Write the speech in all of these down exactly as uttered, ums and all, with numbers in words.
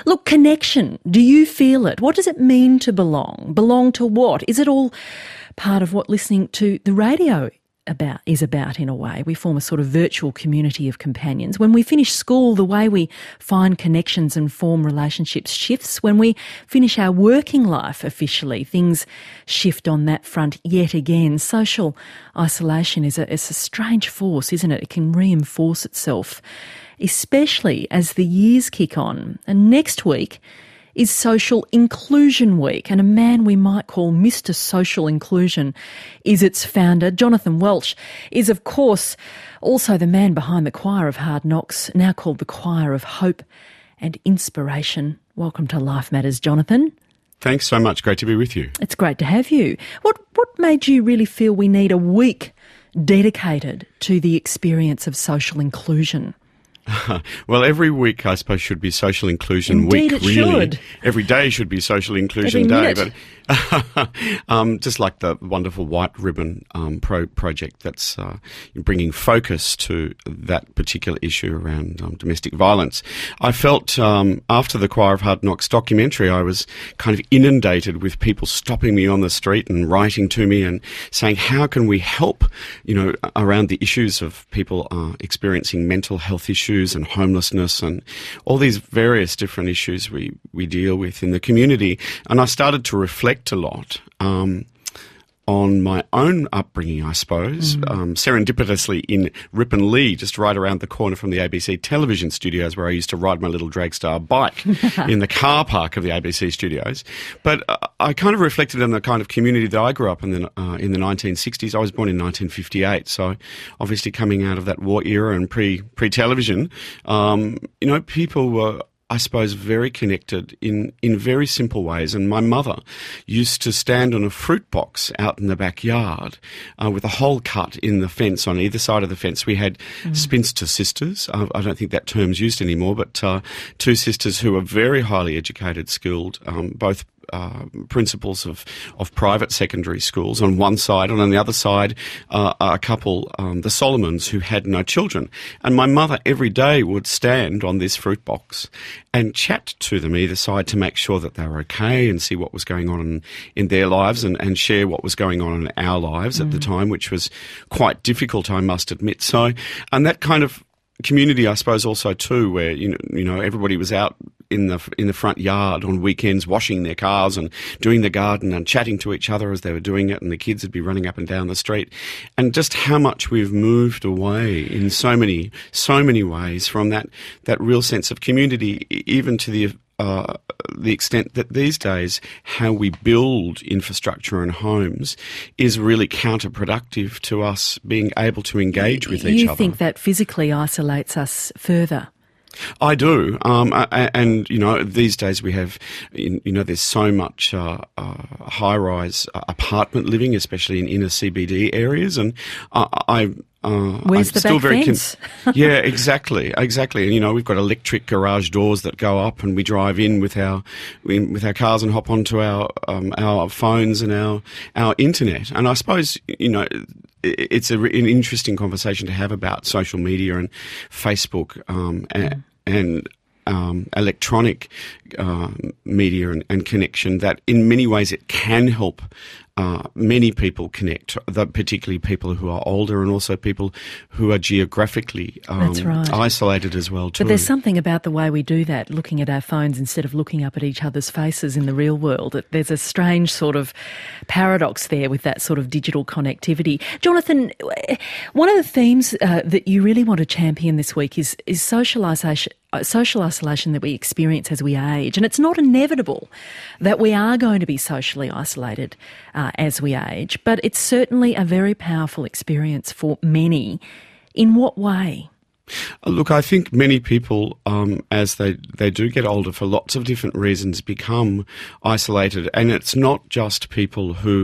Look, connection, do you feel it? What does it mean to belong? Belong to what? Is it all part of what listening to the radio about is about in a way? We form a sort of virtual community of companions. When we finish school, the way we find connections and form relationships shifts. When we finish our working life officially, things shift on that front yet again. Social isolation is a, is a strange force, isn't it? It can reinforce itself, especially as the years kick on. And next week is Social Inclusion Week, and a man we might call Mister Social Inclusion is its founder. Jonathan Welch is, of course, also the man behind the Choir of Hard Knocks, now called the Choir of Hope and Inspiration. Welcome to Life Matters, Jonathan. Thanks so much. Great to be with you. It's great to have you. What, what made you really feel we need a week dedicated to the experience of social inclusion? Well, every week, I suppose, should be Social Inclusion Indeed Week, it really. Should. Every day should be Social Inclusion Every Day. minute. But um, just like the wonderful White Ribbon um, pro- project that's uh, bringing focus to that particular issue around um, domestic violence, I felt um, after the Choir of Hard Knocks documentary, I was kind of inundated with people stopping me on the street and writing to me and saying, how can we help, you know, around the issues of people uh, experiencing mental health issues and homelessness and all these various different issues we, we deal with in the community. And I started to reflect a lot um, on my own upbringing, I suppose, mm. um, serendipitously in Ripon Lea, just right around the corner from the A B C television studios where I used to ride my little Dragstar bike in the car park of the A B C studios. But uh, I kind of reflected on the kind of community that I grew up in the, uh, in the nineteen sixties. I was born in nineteen fifty-eight, so obviously coming out of that war era and pre, pre-television, um, you know, people were, I suppose, very connected in, in very simple ways. And my mother used to stand on a fruit box out in the backyard uh, with a hole cut in the fence on either side of the fence. We had mm. spinster sisters. Uh, I don't think that term's used anymore, but uh, two sisters who were very highly educated, skilled, um, both Uh, principals of, of private secondary schools on one side, and on the other side uh, a couple, um, the Solomons, who had no children. And my mother every day would stand on this fruit box and chat to them either side to make sure that they were okay and see what was going on in, in their lives and, and share what was going on in our lives mm. at the time, which was quite difficult, I must admit. So, and that kind of community, I suppose, also too, where you know, you know, everybody was out in the in the front yard on weekends, washing their cars and doing the garden and chatting to each other as they were doing it, and the kids would be running up and down the street, and just how much we've moved away in so many so many ways from that that real sense of community, even to the Uh, the extent that these days how we build infrastructure and homes is really counterproductive to us being able to engage with each you other. You think that physically isolates us further? I do, um, and you know, these days we have, you know, there's so much uh, uh, high-rise apartment living, especially in inner C B D areas, and I. I Uh, Where's I'm the still back very fence? Con- yeah, exactly, exactly. And you know, we've got electric garage doors that go up, and we drive in with our in, with our cars and hop onto our um, our phones and our our internet. And I suppose you know, it's a, an interesting conversation to have about social media and Facebook um, and. Mm. and Um, electronic uh, media and, and connection, that in many ways it can help uh, many people connect, the, particularly people who are older and also people who are geographically um, That's right. isolated as well too. But there's something about the way we do that, looking at our phones instead of looking up at each other's faces in the real world. There's a strange sort of paradox there with that sort of digital connectivity. Jonathan, one of the themes uh, that you really want to champion this week is, is socialisation. social isolation that we experience as we age. And it's not inevitable that we are going to be socially isolated uh, as we age, but it's certainly a very powerful experience for many. In what way? Look, I think many people, um, as they, they do get older for lots of different reasons, become isolated. And it's not just people who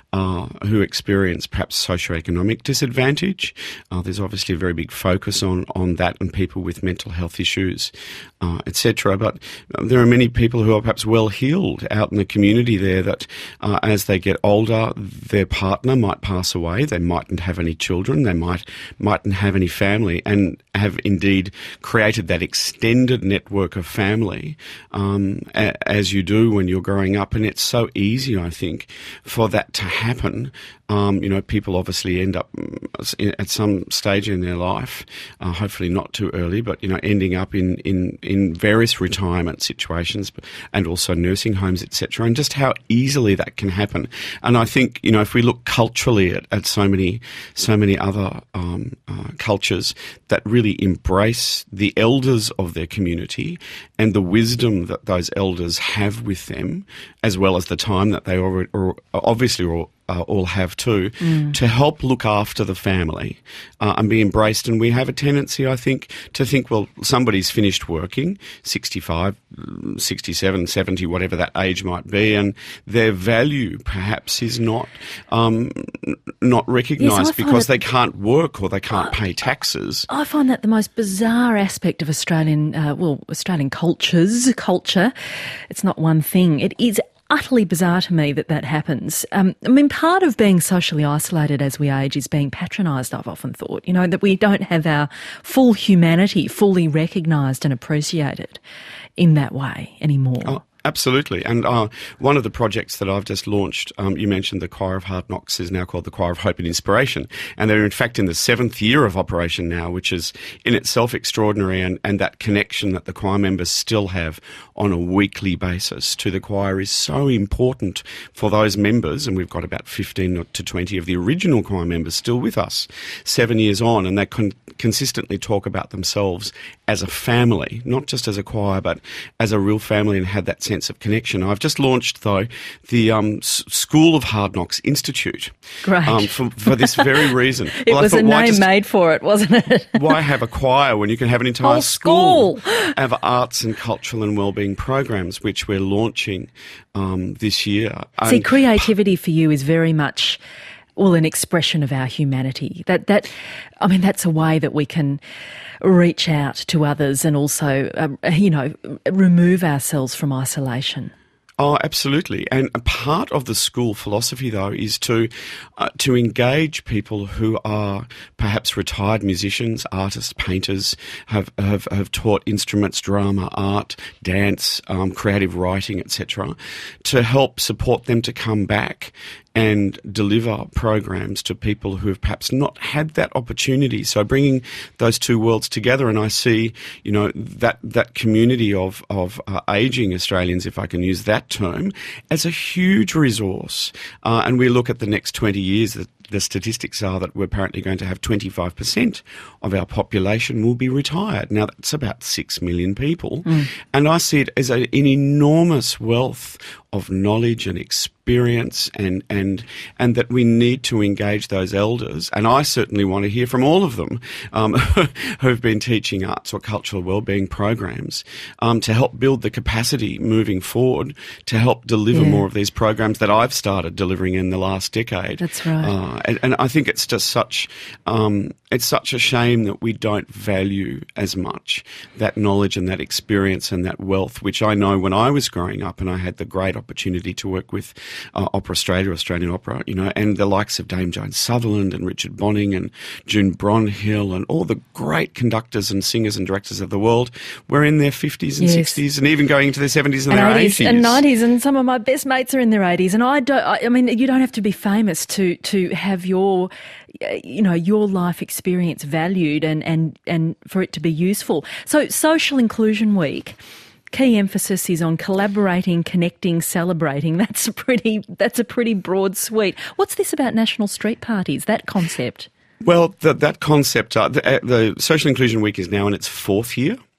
uh, who experience perhaps socioeconomic disadvantage. Uh, there's obviously a very big focus on, on that and people with mental health issues, uh, et cetera. But there are many people who are perhaps well-heeled out in the community there that uh, as they get older, their partner might pass away, they mightn't have any children, they might, mightn't have any family, and have indeed created that extended network of family um, a, as you do when you're growing up. And it's so easy, I think, for that to happen. Um, you know, people obviously end up at some stage in their life, uh, hopefully not too early, but, you know, ending up in, in, in various retirement situations and also nursing homes, et cetera, and just how easily that can happen. And I think, you know, if we look culturally at, at so many, so many other um, uh, cultures that really embrace the elders of their community and the wisdom that those elders have with them, as well as the time that they already, or obviously all Uh, all have too, mm. to help look after the family uh, and be embraced. And we have a tendency, I think, to think, well, somebody's finished working, sixty-five, sixty-seven, seventy, whatever that age might be, and their value perhaps is not um, not recognised yes, because they can't work or they can't I, pay taxes. I find that the most bizarre aspect of Australian, uh, well, Australian cultures, culture. It's not one thing. It is utterly bizarre to me that that happens. Um, I mean, part of being socially isolated as we age is being patronised, I've often thought, you know, that we don't have our full humanity fully recognised and appreciated in that way anymore. Oh. Absolutely. And uh, one of the projects that I've just launched, um, you mentioned the Choir of Hard Knocks, is now called the Choir of Hope and Inspiration. And they're in fact in the seventh year of operation now, which is in itself extraordinary. And, and that connection that the choir members still have on a weekly basis to the choir is so important for those members. And we've got about fifteen to twenty of the original choir members still with us seven years on. And they con- consistently talk about themselves as a family, not just as a choir, but as a real family, and had that sense of connection. I've just launched, though, the um, S- School of Hard Knocks Institute. Great. Um, for, for this very reason. It well, was thought, a name just, made for it, wasn't it? Why have a choir when you can have an entire Whole school? school? Have arts and cultural and wellbeing programs, which we're launching um, this year. See, and creativity for you is very much, well, an expression of our humanity. That, that, I mean, that's a way that we can reach out to others and also, uh, you know, remove ourselves from isolation. Oh, absolutely. And a part of the school philosophy, though, is to uh, to engage people who are perhaps retired musicians, artists, painters, have have, have taught instruments, drama, art, dance, um, creative writing, et cetera, to help support them to come back and deliver programs to people who have perhaps not had that opportunity. So bringing those two worlds together, and I see, you know, that that community of of uh, ageing Australians, if I can use that term, as a huge resource. Uh, and we look at the next twenty years, the, the statistics are that we're apparently going to have twenty-five percent of our population will be retired. Now, that's about six million people. Mm. And I see it as a, an enormous wealth of knowledge and experience, and, and and that we need to engage those elders. And I certainly want to hear from all of them um, who've been teaching arts or cultural wellbeing programs um, to help build the capacity moving forward to help deliver yeah. more of these programs that I've started delivering in the last decade. That's right. Uh, and, and I think it's just such um, it's such a shame that we don't value as much that knowledge and that experience and that wealth, which I know when I was growing up and I had the great opportunity to work with uh, Opera Australia, Australian Opera, you know, and the likes of Dame Joan Sutherland and Richard Bonning and June Bronhill and all the great conductors and singers and directors of the world were in their fifties and yes. sixties and even going into their seventies and, and their eighties. And nineties, and some of my best mates are in their eighties. And I don't, I, I mean, you don't have to be famous to, to have your, you know, your life experience valued and, and, and for it to be useful. So Social Inclusion Week, key emphasis is on collaborating, connecting, celebrating. That's a pretty, that's a pretty broad suite. What's this about national street parties, that concept? Well, the, that concept, uh, the, uh, the Social Inclusion Week is now in its fourth year.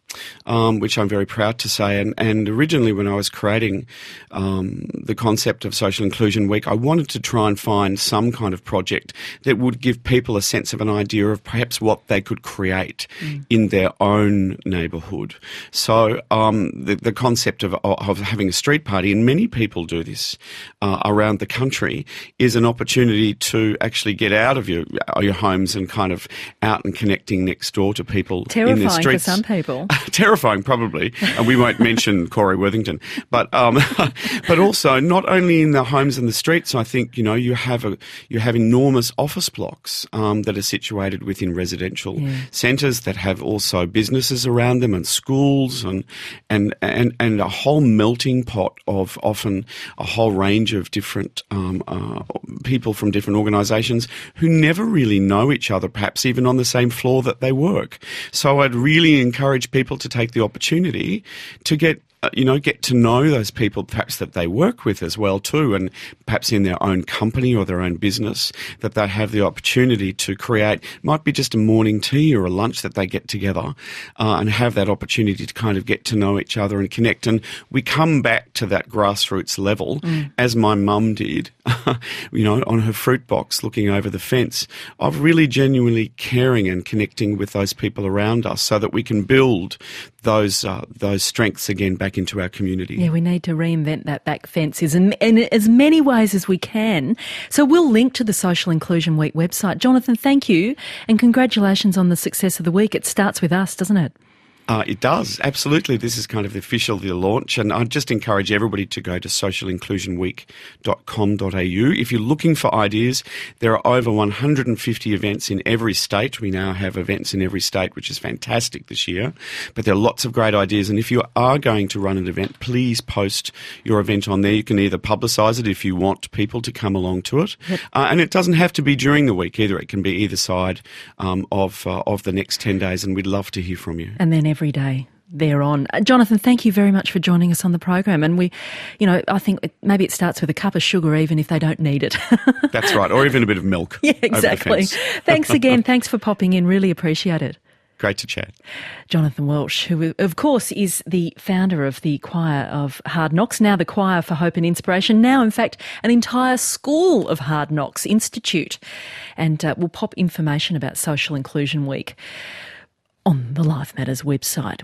Um, which I'm very proud to say. And, and originally when I was creating um, the concept of Social Inclusion Week, I wanted to try and find some kind of project that would give people a sense of an idea of perhaps what they could create mm. in their own neighbourhood. So um, the, the concept of, of having a street party, and many people do this uh, around the country, is an opportunity to actually get out of your, your homes and kind of out and connecting next door to people Terrifying in their streets. For some people. Terrifying, probably, and we won't mention Corey Worthington, but um, but also not only in the homes and the streets. I think you know you have a you have enormous office blocks um, that are situated within residential yeah. centres that have also businesses around them and schools and and and and a whole melting pot of often a whole range of different um, uh, people from different organisations who never really know each other, perhaps even on the same floor that they work. So I'd really encourage people to take the opportunity to get Uh, you know, get to know those people perhaps that they work with as well too, and perhaps in their own company or their own business, that they have the opportunity to create, might be just a morning tea or a lunch that they get together uh, and have that opportunity to kind of get to know each other and connect. And we come back to that grassroots level, mm. as my mum did, you know, on her fruit box looking over the fence, of really genuinely caring and connecting with those people around us so that we can build those uh, those strengths again back into our community. Yeah, we need to reinvent that back fences in, in as many ways as we can. So we'll link to the Social Inclusion Week website. Jonathan, thank you, and congratulations on the success of the week. It starts with us, doesn't it? Uh, it does, absolutely. This is kind of the official the launch, and I'd just encourage everybody to go to social inclusion week dot com dot a u. If you're looking for ideas, there are over one hundred fifty events in every state. We now have events in every state, which is fantastic this year, but there are lots of great ideas, and if you are going to run an event, please post your event on there. You can either publicise it if you want people to come along to it, yep. uh, and it doesn't have to be during the week either. It can be either side um, of, uh, of the next ten days, and we'd love to hear from you. And then every day thereon. Uh, Jonathan, thank you very much for joining us on the program. And we, you know, I think it, maybe it starts with a cup of sugar even if they don't need it. That's right, or even a bit of milk. Yeah, exactly. Thanks again. Thanks for popping in. Really appreciate it. Great to chat. Jonathan Welsh, who of course is the founder of the Choir of Hard Knocks, now the Choir for Hope and Inspiration, now in fact an entire School of Hard Knocks Institute. And uh, we'll pop information about Social Inclusion Week on the Life Matters website.